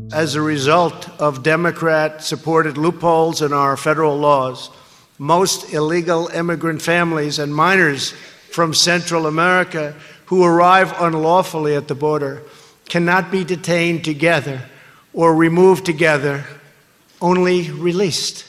As a result of Democrat-supported loopholes in our federal laws, most illegal immigrant families and minors from Central America who arrive unlawfully at the border cannot be detained together or removed together, only released.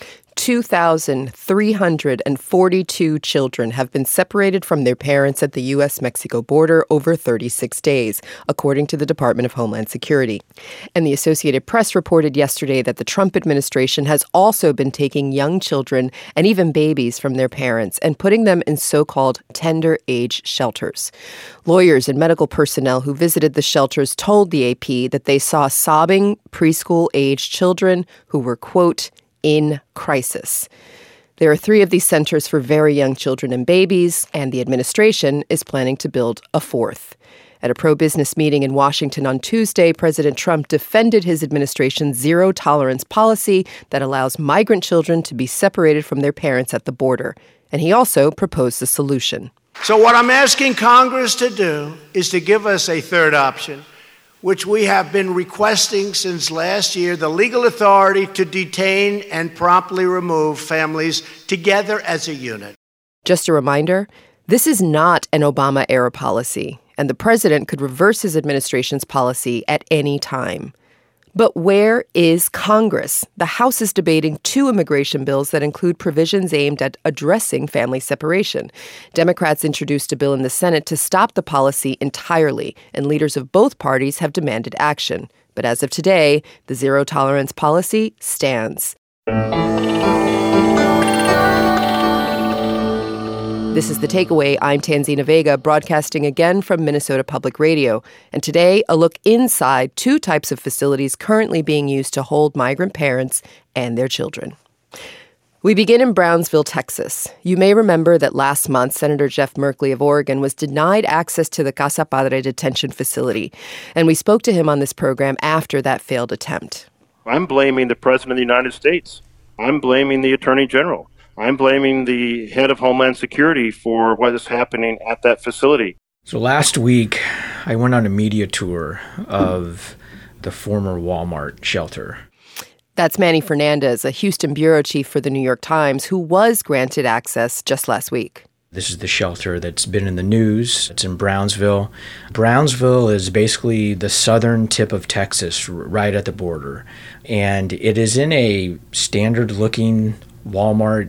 2,342 children have been separated from their parents at the U.S.-Mexico border over 36 days, according to the Department of Homeland Security. And the Associated Press reported yesterday that the Trump administration has also been taking young children and even babies from their parents and putting them in so-called tender age shelters. Lawyers and medical personnel who visited the shelters told the AP that they saw sobbing preschool-age children who were, quote, in crisis. There are 3 of these centers for very young children and babies, and the administration is planning to build a 4th. At a pro-business meeting in Washington on Tuesday, President Trump defended his administration's zero-tolerance policy that allows migrant children to be separated from their parents at the border. And he also proposed a solution. So what I'm asking Congress to do is to give us a 3rd option, which we have been requesting since last year, the legal authority to detain and promptly remove families together as a unit. Just a reminder, this is not an Obama-era policy, and the president could reverse his administration's policy at any time. But where is Congress? The House is debating 2 immigration bills that include provisions aimed at addressing family separation. Democrats introduced a bill in the Senate to stop the policy entirely, and leaders of both parties have demanded action. But as of today, the zero-tolerance policy stands. This is The Takeaway. I'm Tanzina Vega, broadcasting again from Minnesota Public Radio. And today, a look inside 2 types of facilities currently being used to hold migrant parents and their children. We begin in Brownsville, Texas. You may remember that last month, Senator Jeff Merkley of Oregon was denied access to the Casa Padre detention facility. And we spoke to him on this program after that failed attempt. I'm blaming the President of the United States. I'm blaming the Attorney General. I'm blaming the head of Homeland Security for what is happening at that facility. So last week, I went on a media tour of the former Walmart shelter. That's Manny Fernandez, a Houston bureau chief for the New York Times, who was granted access just last week. This is the shelter that's been in the news. It's in Brownsville. Brownsville is basically the southern tip of Texas, right at the border. And it is in a standard-looking Walmart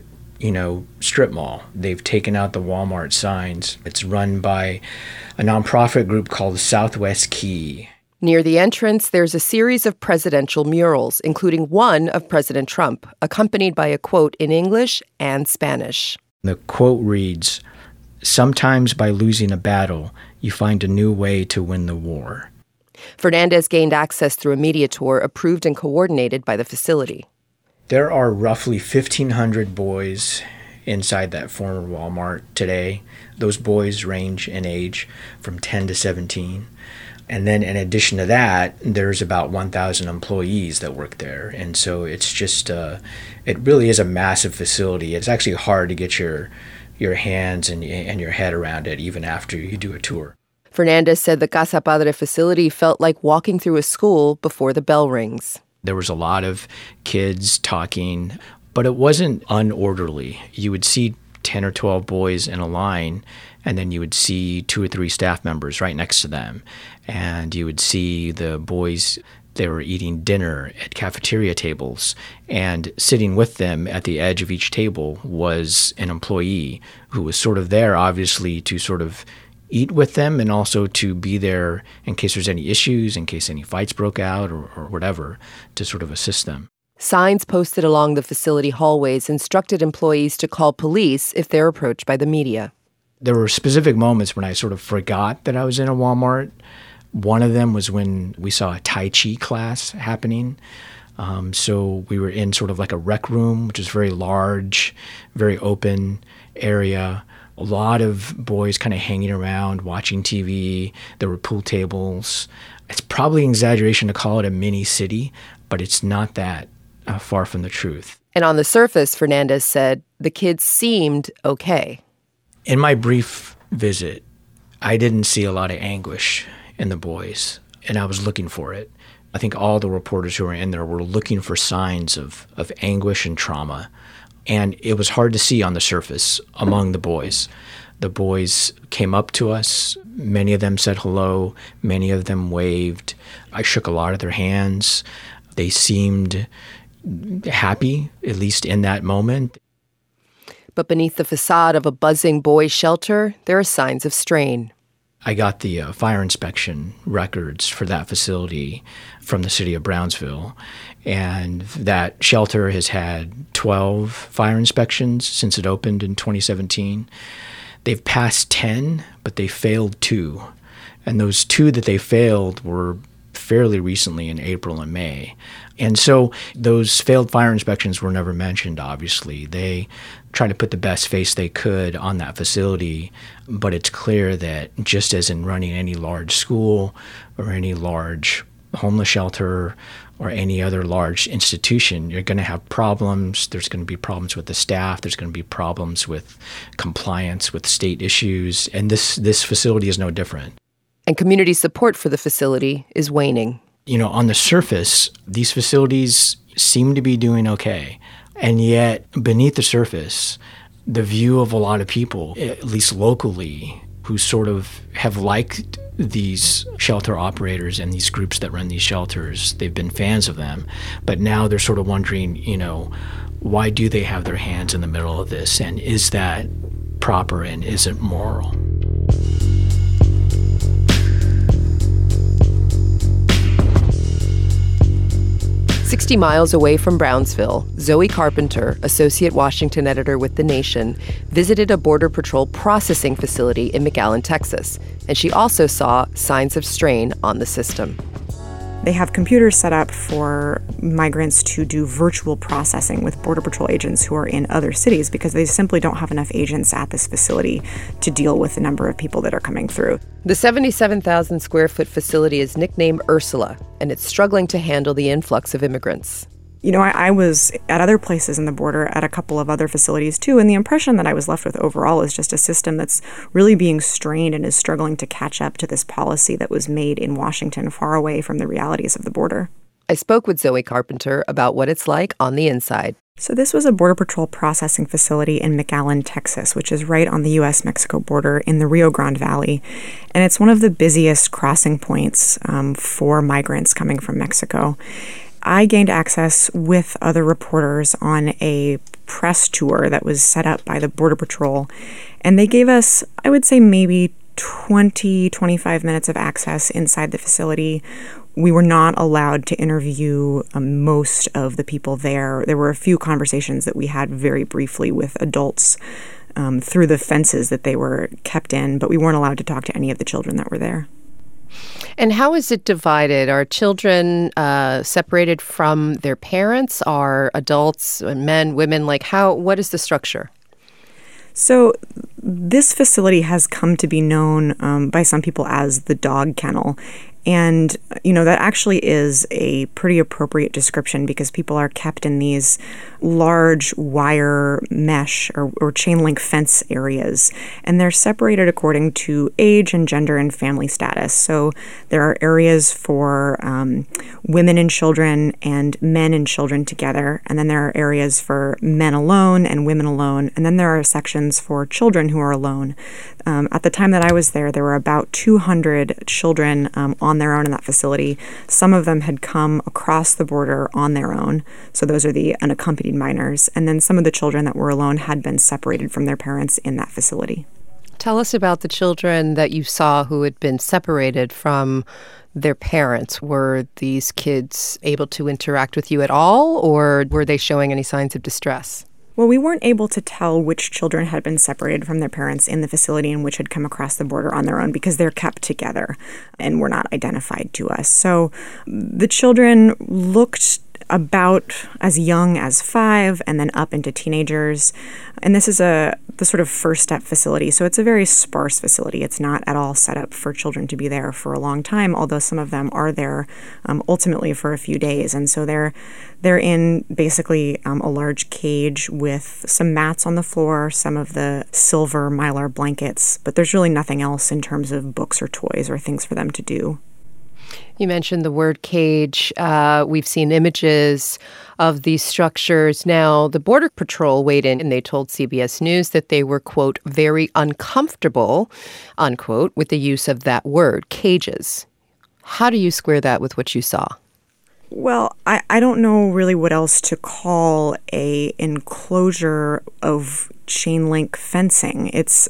strip mall. They've taken out the Walmart signs. It's run by a nonprofit group called Southwest Key. Near the entrance, there's a series of presidential murals, including one of President Trump, accompanied by a quote in English and Spanish. The quote reads, "Sometimes by losing a battle, you find a new way to win the war." Fernandez gained access through a media tour approved and coordinated by the facility. There are roughly 1,500 boys inside that former Walmart today. Those boys range in age from 10 to 17. And then in addition to that, there's about 1,000 employees that work there. And so it's just, it really is a massive facility. It's actually hard to get your hands and your head around it even after you do a tour. Fernandez said the Casa Padre facility felt like walking through a school before the bell rings. There was a lot of kids talking, but it wasn't unorderly. You would see 10 or 12 boys in a line, and then you would see 2 or 3 staff members right next to them. And you would see the boys, they were eating dinner at cafeteria tables, and sitting with them at the edge of each table was an employee who was sort of there, obviously, to sort of eat with them and also to be there in case there's any issues, in case any fights broke out or whatever, to sort of assist them. Signs posted along the facility hallways instructed employees to call police if they're approached by the media. There were specific moments when I sort of forgot that I was in a Walmart. One of them was when we saw a Tai Chi class happening. So we were in sort of like a rec room, which is very large, very open area. A lot of boys kind of hanging around, watching TV. There were pool tables. It's probably an exaggeration to call it a mini city, but it's not that far from the truth. And on the surface, Fernandez said, the kids seemed okay. In my brief visit, I didn't see a lot of anguish in the boys. and I was looking for it. I think all the reporters who were in there were looking for signs of anguish and trauma. And it was hard to see on the surface among the boys. The boys came up to us. Many of them said hello. Many of them waved. I shook a lot of their hands. They seemed happy, at least in that moment. But beneath the facade of a buzzing boys' shelter, there are signs of strain. I got the fire inspection records for that facility from the city of Brownsville, and that shelter has had 12 fire inspections since it opened in 2017. They've passed 10, but they failed 2. And those 2 that they failed were fairly recently in April and May. And so those failed fire inspections were never mentioned, obviously. They tried to put the best face they could on that facility, but it's clear that just as in running any large school or any large homeless shelter or any other large institution, you're going to have problems. There's going to be problems with the staff. There's going to be problems with compliance with state issues. And this facility is no different. And community support for the facility is waning. You know, on the surface, these facilities seem to be doing okay. And yet, beneath the surface, the view of a lot of people, at least locally, who sort of have liked these shelter operators and these groups that run these shelters, they've been fans of them. But now they're sort of wondering, you know, why do they have their hands in the middle of this? And is that proper and is it moral? "60 miles away from Brownsville, Zoe Carpenter, associate Washington editor with The Nation, visited a Border Patrol processing facility in McAllen, Texas, and she also saw signs of strain on the system. They have computers set up for migrants to do virtual processing with Border Patrol agents who are in other cities because they simply don't have enough agents at this facility to deal with the number of people that are coming through. The 77,000 square foot facility is nicknamed Ursula, and it's struggling to handle the influx of immigrants. You know, I was at other places in the border at a couple of other facilities too, and the impression that I was left with overall is just a system that's really being strained and is struggling to catch up to this policy that was made in Washington far away from the realities of the border. I spoke with Zoe Carpenter about what it's like on the inside. So this was a Border Patrol processing facility in McAllen, Texas, which is right on the U.S.-Mexico border in the Rio Grande Valley. And it's one of the busiest crossing points for migrants coming from Mexico. I gained access with other reporters on a press tour that was set up by the Border Patrol. And they gave us, I would say, maybe 20, 25 minutes of access inside the facility. We were not allowed to interview most of the people there. There were a few conversations that we had very briefly with adults through the fences that they were kept in, but we weren't allowed to talk to any of the children that were there. And how is it divided? Are children separated from their parents? Are adults, men, women? What is the structure? So this facility has come to be known by some people as the dog kennel. And, you know, that actually is a pretty appropriate description because people are kept in these large wire mesh or chain link fence areas. And they're separated according to age and gender and family status. So there are areas for women and children and men and children together. And then there are areas for men alone and women alone. And then there are sections for children who are alone. At the time that I was there were about 200 children on their own in that facility. Some of them had come across the border on their own. So those are the unaccompanied minors. And then some of the children that were alone had been separated from their parents in that facility. Tell us about the children that you saw who had been separated from their parents. Were these kids able to interact with you at all, or were they showing any signs of distress? Well, we weren't able to tell which children had been separated from their parents in the facility and which had come across the border on their own because they're kept together and were not identified to us. So the children looked about as young as 5 and then up into teenagers. And this is the sort of first step facility. So it's a very sparse facility. It's not at all set up for children to be there for a long time, although some of them are there ultimately for a few days. And so they're in basically a large cage with some mats on the floor, some of the silver Mylar blankets, but there's really nothing else in terms of books or toys or things for them to do. You mentioned the word cage. We've seen images of these structures. Now, the Border Patrol weighed in and they told CBS News that they were, quote, very uncomfortable, unquote, with the use of that word, cages. How do you square that with what you saw? Well, I don't know really what else to call a enclosure of chain link fencing. It's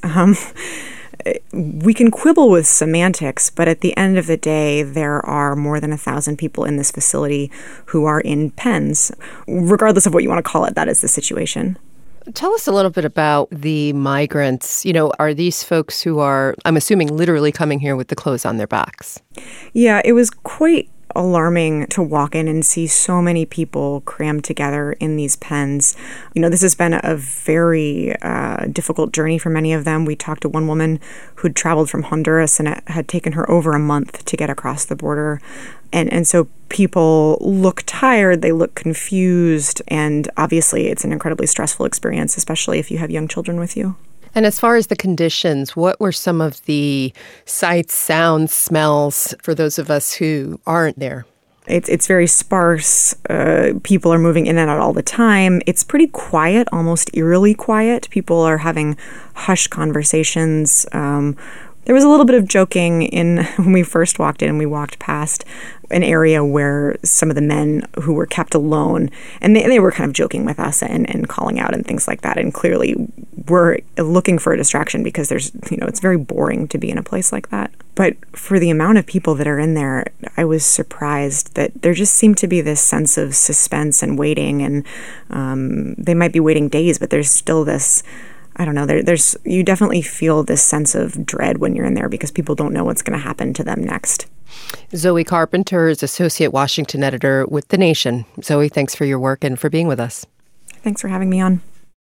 we can quibble with semantics, but at the end of the day, there are more than 1,000 people in this facility who are in pens. Regardless of what you want to call it, that is the situation. Tell us a little bit about the migrants. You know, are these folks who are, I'm assuming, literally coming here with the clothes on their backs? Yeah, it was quite alarming to walk in and see so many people crammed together in these pens. You know, this has been a very difficult journey for many of them. We talked to one woman who'd traveled from Honduras, and it had taken her over a month to get across the border. And so people look tired, they look confused, and obviously it's an incredibly stressful experience, especially if you have young children with you. And as far as the conditions, what were some of the sights, sounds, smells for those of us who aren't there? It's very sparse. People are moving in and out all the time. It's pretty quiet, almost eerily quiet. People are having hushed conversations. There was a little bit of joking when we first walked in and we walked past an area where some of the men who were kept alone, and they were kind of joking with us and calling out and things like that, and clearly were looking for a distraction because it's very boring to be in a place like that. But for the amount of people that are in there, I was surprised that there just seemed to be this sense of suspense and waiting, and they might be waiting days, but there's still this, I don't know, you definitely feel this sense of dread when you're in there because people don't know what's going to happen to them next. Zoe Carpenter is Associate Washington Editor with The Nation. Zoe, thanks for your work and for being with us. Thanks for having me on.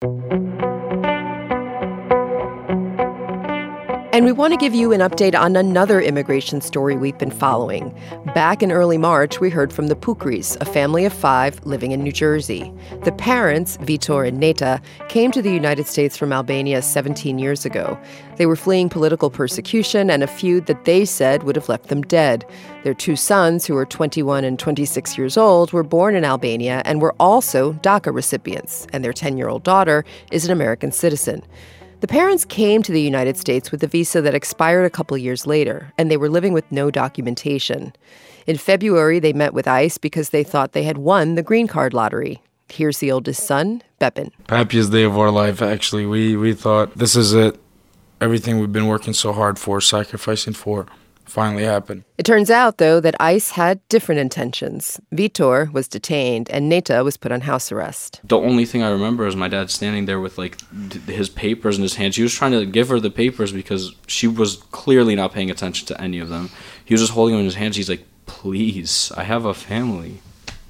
And we want to give you an update on another immigration story we've been following. Back in early March, we heard from the Pukris, a family of 5 living in New Jersey. The parents, Vitor and Neta, came to the United States from Albania 17 years ago. They were fleeing political persecution and a feud that they said would have left them dead. Their 2 sons, who are 21 and 26 years old, were born in Albania and were also DACA recipients, and their 10-year-old daughter is an American citizen. The parents came to the United States with a visa that expired a couple years later, and they were living with no documentation. In February, they met with ICE because they thought they had won the green card lottery. Here's the oldest son, Bepin. Happiest day of our life, actually. We thought, this is it. Everything we've been working so hard for, sacrificing for, finally happened. It turns out, though, that ICE had different intentions. Vitor was detained, and Neta was put on house arrest. The only thing I remember is my dad standing there with, his papers in his hands. He was trying to give her the papers because she was clearly not paying attention to any of them. He was just holding them in his hands. He's like, please, I have a family.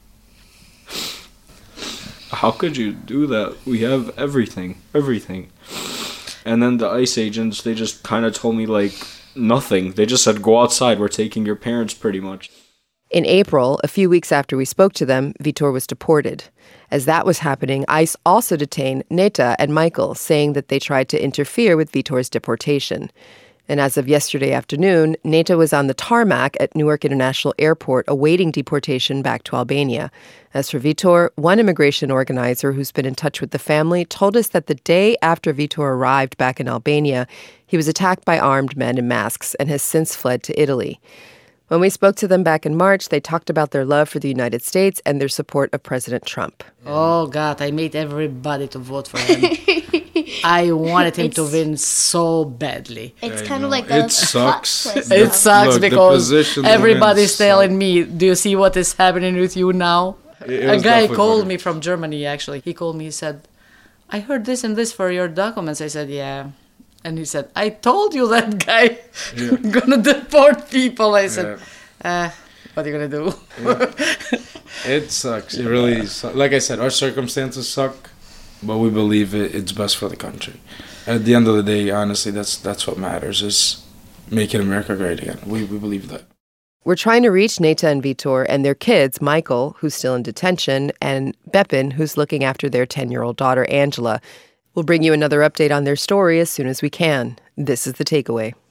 How could you do that? We have everything. And then the ICE agents, they just kind of told me, nothing. They just said, go outside. We're taking your parents, pretty much. In April, a few weeks after we spoke to them, Vitor was deported. As that was happening, ICE also detained Neta and Michael, saying that they tried to interfere with Vitor's deportation. And as of yesterday afternoon, Neta was on the tarmac at Newark International Airport awaiting deportation back to Albania. As for Vitor, one immigration organizer who's been in touch with the family told us that the day after Vitor arrived back in Albania, he was attacked by armed men in masks and has since fled to Italy. When we spoke to them back in March, they talked about their love for the United States and their support of President Trump. Oh, God, I made everybody to vote for him. I wanted him to win so badly. It's kind of like a it sucks. It sucks. Look, because everybody's telling me, do you see what is happening with you now? A guy called me from Germany, actually. He called me, he said, I heard this and this for your documents. I said, yeah. And he said, I told you that guy gonna deport people. I said, what are you gonna do? It sucks. It really sucks. Like I said, our circumstances suck, but we believe it's best for the country. And at the end of the day, honestly, that's what matters, is making America great again. We believe that. We're trying to reach Neta and Vitor and their kids, Michael, who's still in detention, and Bepin, who's looking after their 10-year-old daughter, Angela. We'll bring you another update on their story as soon as we can. This is The Takeaway.